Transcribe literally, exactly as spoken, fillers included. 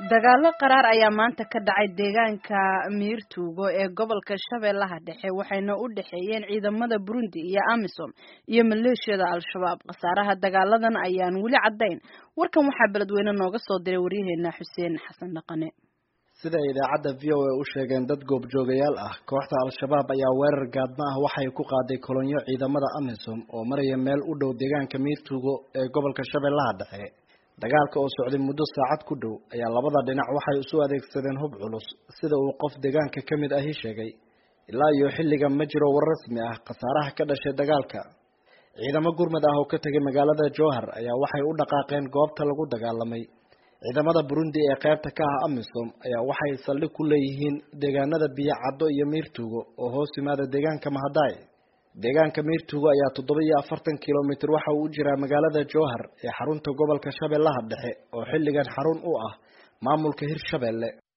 dagaalo qaraar ayaa maanta ka dhacay deegaanka Miirtuugo ee gobolka Shabeellaha Dhexe waxayna u dhaxeeyeen ciidamada Burundi iyo AMISOM iyo maleeshiyada Al-Shabaab. Qasaaraha dagaaladan ayaan weli cadayn. Warkan waxaa beledweyne nooga soo diray wariyaheena Xuseen Xasan Dhaqane. sida idaacada V O A u sheegeen dad goob joogayaal ah, kooxda Al-Shabaab ayaa weerar gaadma ah waxay ku qaaday kolonyo ciidamada AMISOM oo maraya meel u dhow deegaanka Miirtuugo ee gobolka Shabeellaha Dhexe. dagaalka oo socday muddo saacad ku dhow ayaa labada dhinac waxay isu adeegsadeen hub culus sida uu qof deegaanka kamid ah sheegay. ilaa iyo xilliga ma jiro war rasmi ah qasaaraha ka dhashay dagaalka. ciidamo gurmad ah oo ka tagay magaalada Jowhar ayaa waxay u dhaqaaqeen goobta lagu dagaalamay. ciidamada Burundi ee qaybta ka ah AMISOM ayaa waxay saldhig ku leeyihiin deegaanada Biyacado iyo Miirtuugo oo hoos yimaada deegaanka Mahadaay. deegaanka Miirtuugo ayaa toddoba iyo afartan kiiloomitir waxa uu u jiraa magaalada Jowhar ee xarunta gobolka Shabeellaha Dhexe oo xilligan xarun u ah maamulka Hirshabeelle.